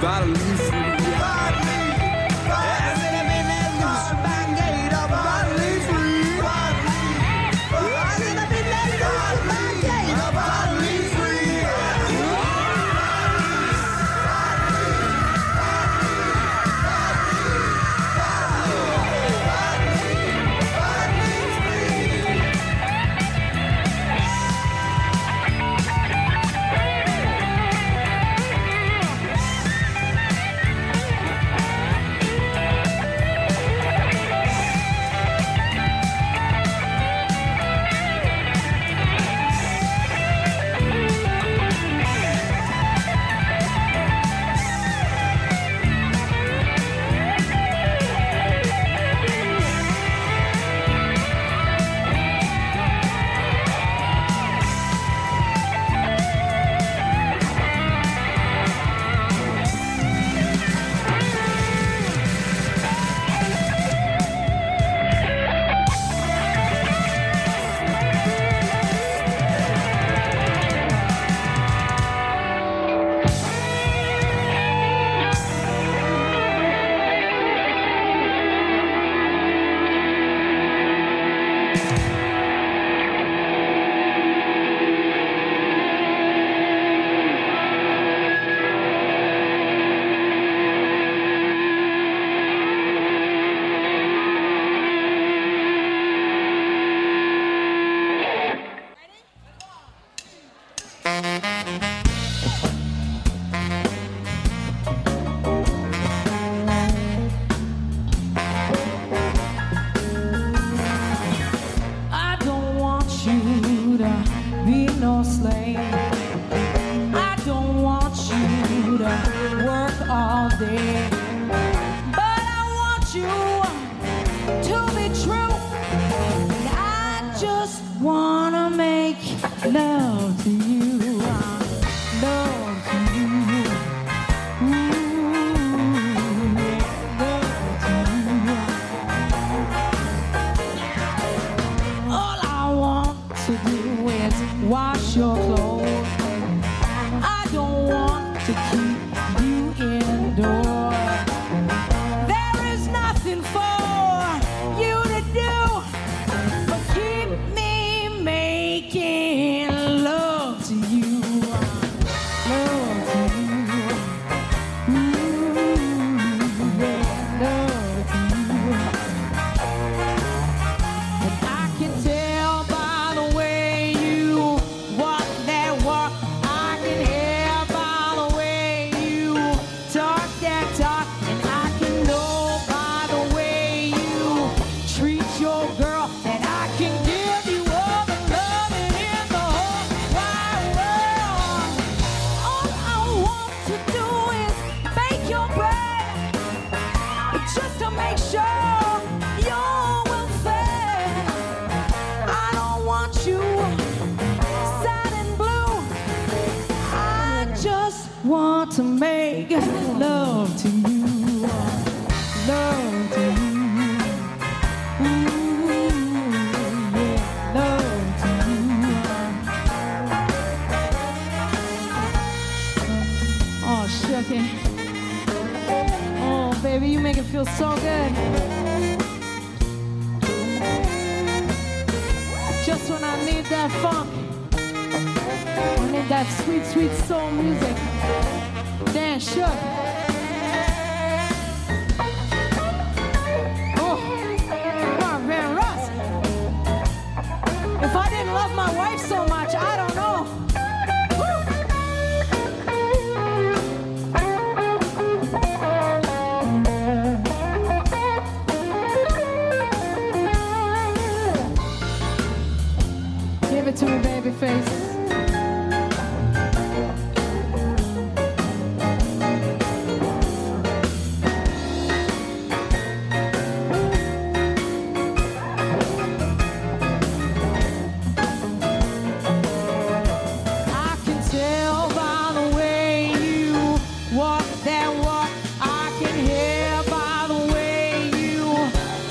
Violently free. To make love to you, love to you, ooh, yeah, love to you. Oh, shucking. Oh, baby, you make it feel so good. Just when I need that funk, I need that sweet, sweet soul music. Dan Shook. Oh, Mark Van Ross. If I didn't love my wife so much, I don't know. Give it to me, baby face.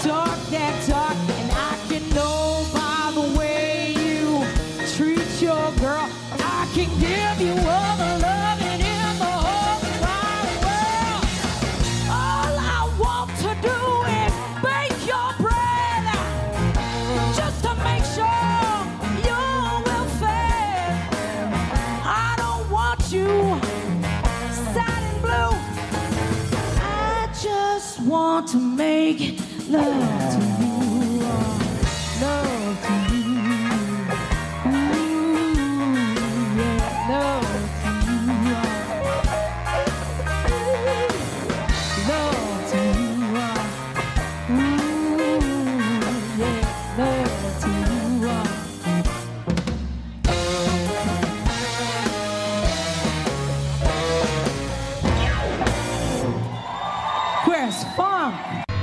Talk, and I can know by the way you treat your Love to you, love to you. Ooh, yeah, love to you, love to you. Ooh, yeah, love to you. Chris Funk.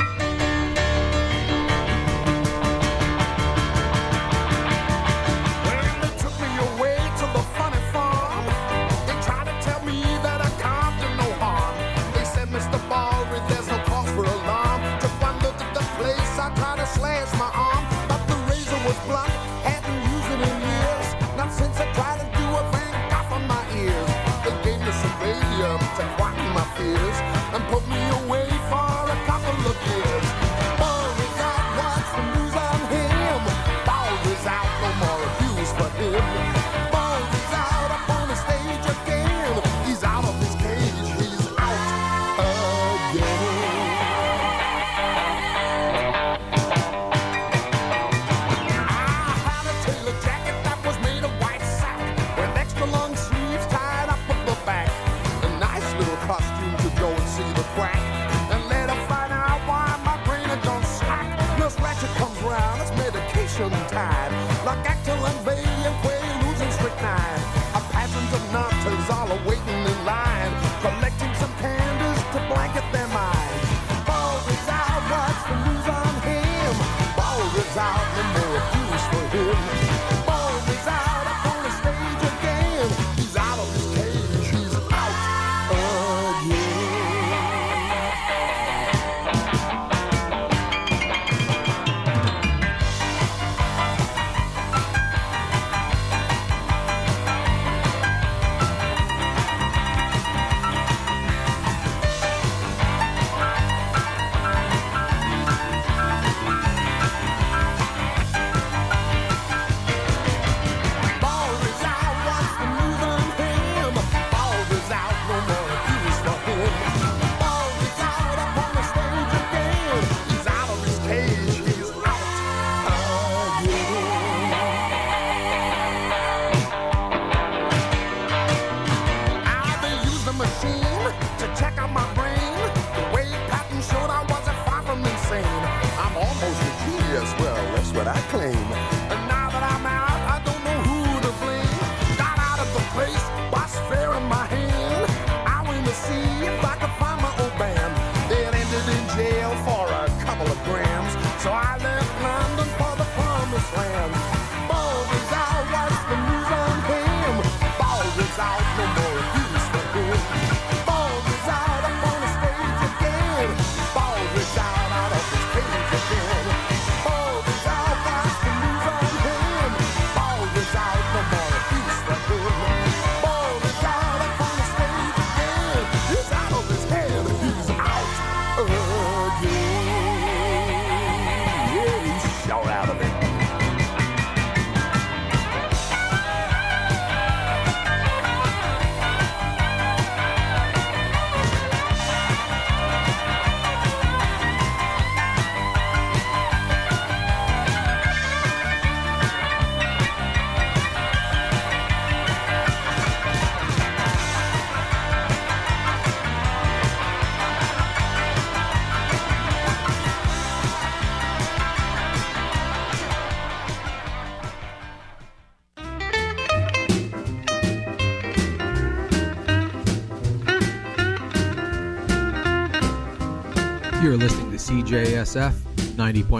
You're listening to CJSF 90.1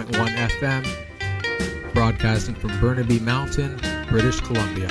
FM, broadcasting from Burnaby Mountain, British Columbia.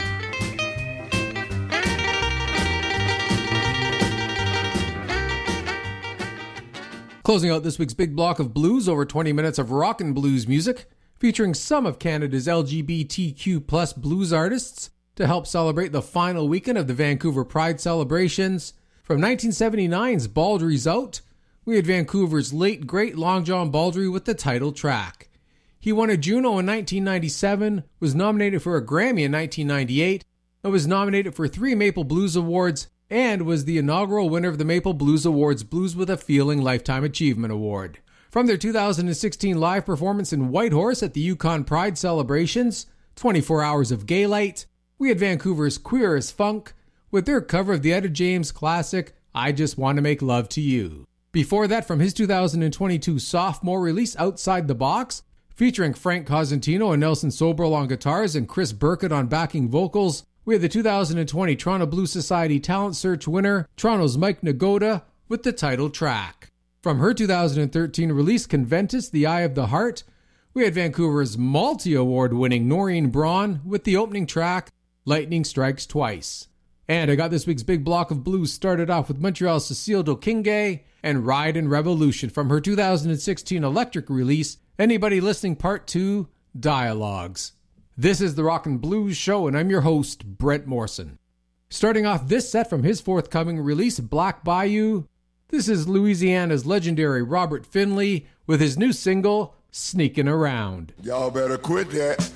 Closing out this week's big block of blues, over 20 minutes of rock and blues music, featuring some of Canada's LGBTQ+ blues artists to help celebrate the final weekend of the Vancouver Pride celebrations. From 1979's Baldry's Out, we had Vancouver's late great Long John Baldry with the title track. He won a Juno in 1997, was nominated for a Grammy in 1998, and was nominated for 3 Maple Blues Awards, and was the inaugural winner of the Maple Blues Awards Blues with a Feeling Lifetime Achievement Award. From From their 2016 live performance in Whitehorse at the Yukon Pride celebrations, 24 Hours of Gaylight, we had Vancouver's Queer as Funk with their cover of the Etta James classic, I Just Want to Make Love to You. Before that, from his 2022 sophomore release, Outside the Box, featuring Frank Cosentino and Nelson Sobral on guitars and Chris Burkett on backing vocals, we had the 2020 Toronto Blues Society Talent Search winner, Toronto's Mike Nagoda, with the title track. From her 2013 release, Conventus, The Eye of the Heart, we had Vancouver's multi-award winning Noreen Braun with the opening track, Lightning Strikes Twice. And I got this week's big block of blues started off with Montreal's Cecile Dokingue and Ride and Revolution from her 2016 electric release, Anybody Listening Part 2, Dialogues. This is the Rockin' Blues Show, and I'm your host, Brent Morrison. Starting off this set from his forthcoming release, Black Bayou, this is Louisiana's legendary Robert Finley with his new single, Sneakin' Around. Y'all better quit that.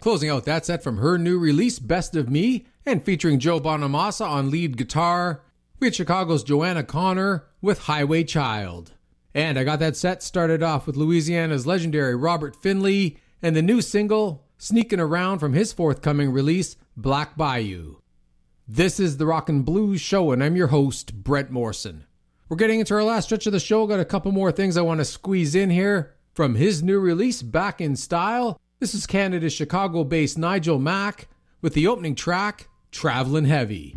Closing out that set from her new release, Best of Me, and featuring Joe Bonamassa on lead guitar, we had Chicago's Joanna Connor with Highway Child. And I got that set started off with Louisiana's legendary Robert Finley and the new single, Sneaking Around, from his forthcoming release, Black Bayou. This is the Rockin' Blues Show, and I'm your host, Brent Morrison. We're getting into our last stretch of the show. Got a couple more things I want to squeeze in here. From his new release, Back in Style, this is Canada's Chicago-based Nigel Mack with the opening track, Travelin' Heavy.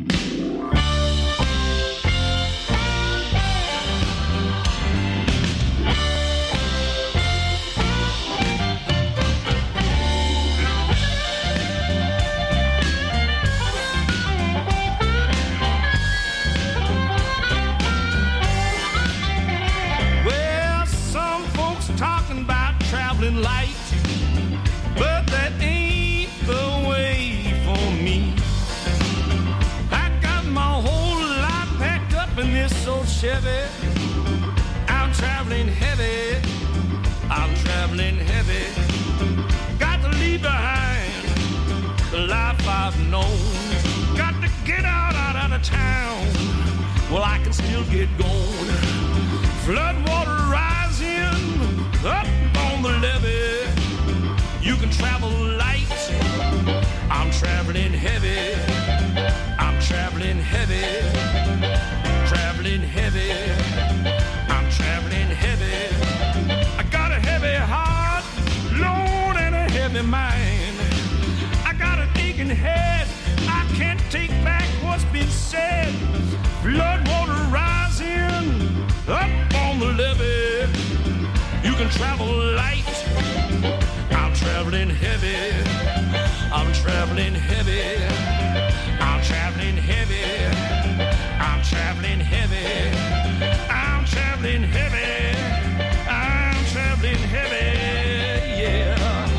Well, some folks talking about traveling light, but that ain't the way for me. I got my whole life packed up in this old Chevy. I'm traveling heavy, I'm traveling heavy. Got to leave behind the life I've known. Got to get out of town. Well, I can still get going. Flood water rising up on the levee. You can travel light, I'm traveling heavy. I'm traveling heavy, traveling heavy. I'm traveling heavy. I got a heavy heart, Lord, and a heavy mind. I got an aching head, I can't take back what's been said. Flood water rising up on the levee. You can travel light, I'm traveling heavy. I'm traveling heavy. I'm traveling heavy. I'm traveling heavy. I'm traveling heavy. I'm traveling heavy, yeah.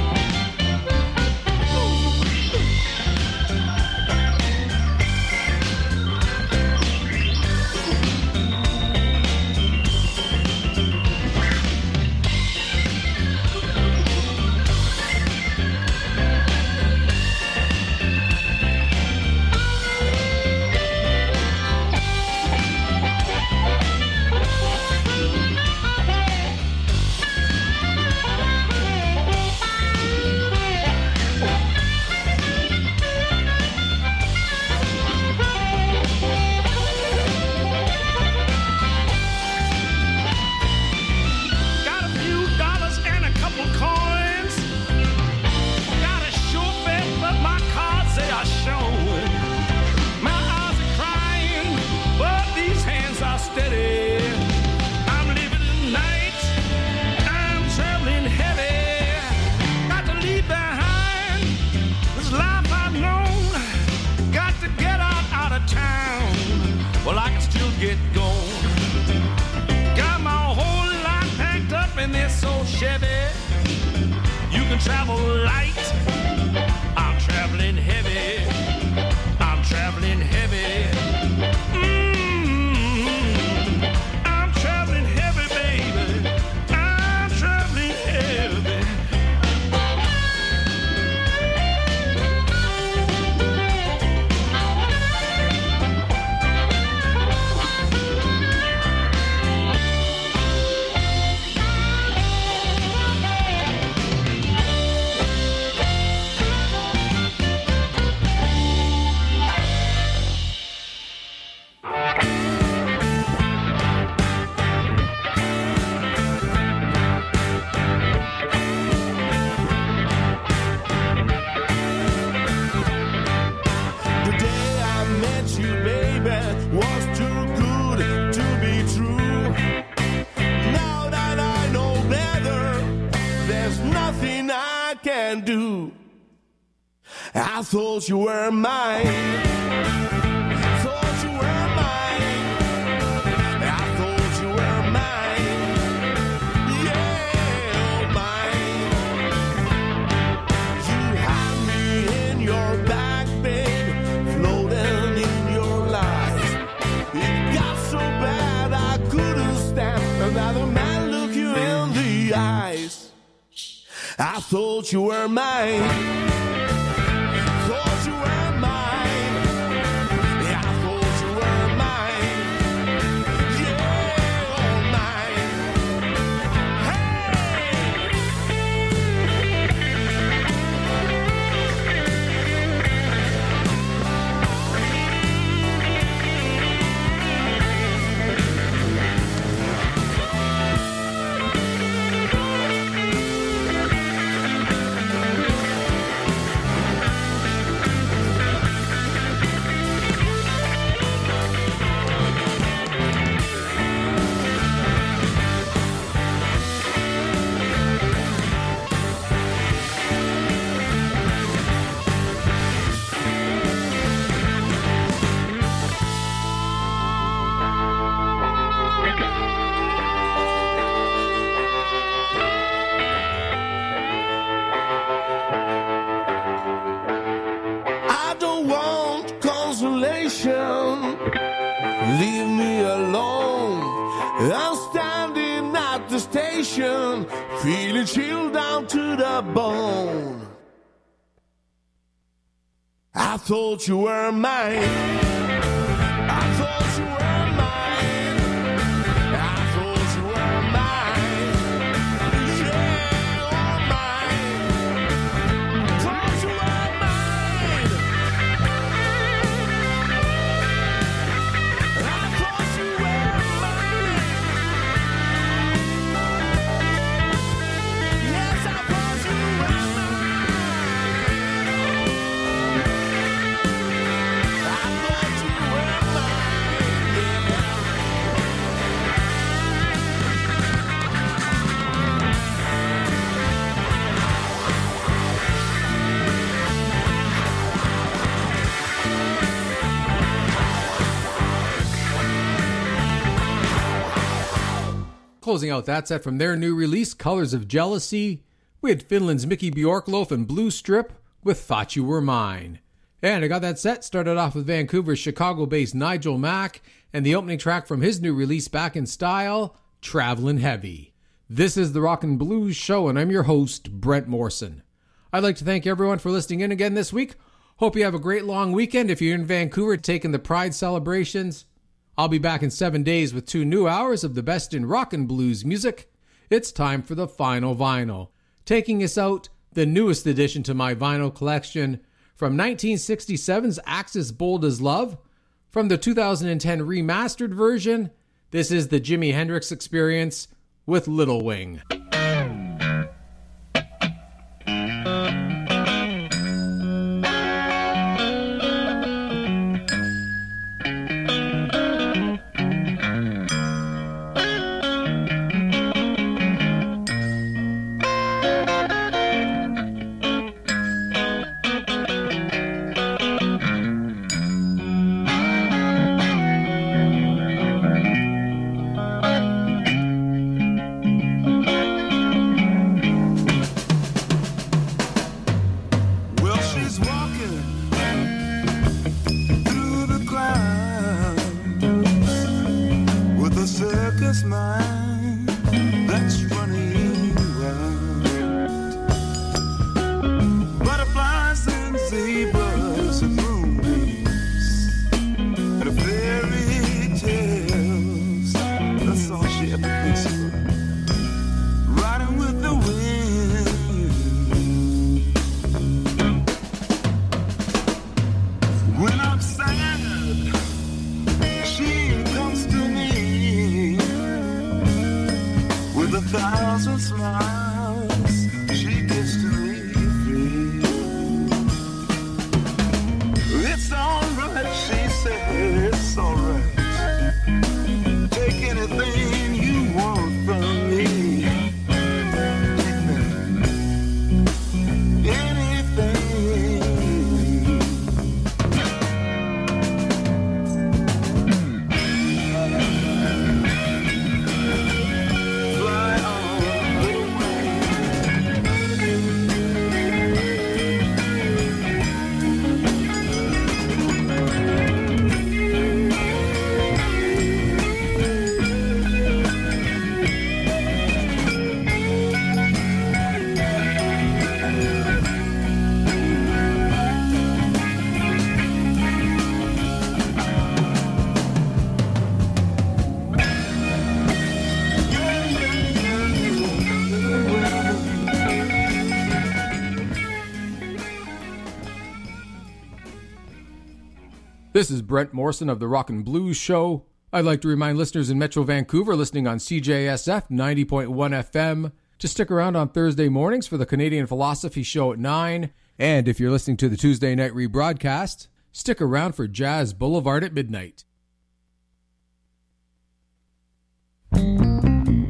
Get going. Got my whole life packed up in this old Chevy. You can travel light, I'm traveling heavy. I'm traveling heavy. I'm traveling heavy, baby. I'm traveling heavy. I thought you were mine. Thought you were mine. I thought you were mine. Yeah, mine. You had me in your back, babe, floating in your lies. It got so bad I couldn't stand another man look you in the eyes. I thought you were mine. Thought you were mine. Yeah, I thought you were mine. Yeah, all mine. I don't want consolation. Leave me alone. I'm standing at the station, feeling chilled down to the bone. I thought you were mine. I thought you were mine. I thought you were mine. Yeah, all mine. Thought you were mine. I thought you were mine. Yes, I thought you were mine. I thought you were mine. Yeah. Closing out that set from their new release, Colors of Jealousy, we had Finland's Mickey Bjorklof and Blue Strip with Thought You Were Mine. And I got that set started off with Vancouver's Chicago-based Nigel Mack and the opening track from his new release, Back in Style, Travelin' Heavy. This is the Rock and Blues Show, and I'm your host, Brent Morrison. I'd like to thank everyone for listening in again this week. Hope you have a great long weekend if you're in Vancouver taking the Pride celebrations. I'll be back in 7 days with 2 new hours of the best in rock and blues music. It's time for the final vinyl. Taking us out, the newest addition to my vinyl collection from 1967's Axis Bold as Love. From the 2010 remastered version, this is the Jimi Hendrix Experience with Little Wing. Fly on, little wing. This is Brent Morrison of the Rock and Blues Show. I'd like to remind listeners in Metro Vancouver listening on CJSF 90.1 FM to stick around on Thursday mornings for the Canadian Philosophy Show at 9. And if you're listening to the Tuesday night rebroadcast, stick around for Jazz Boulevard at midnight.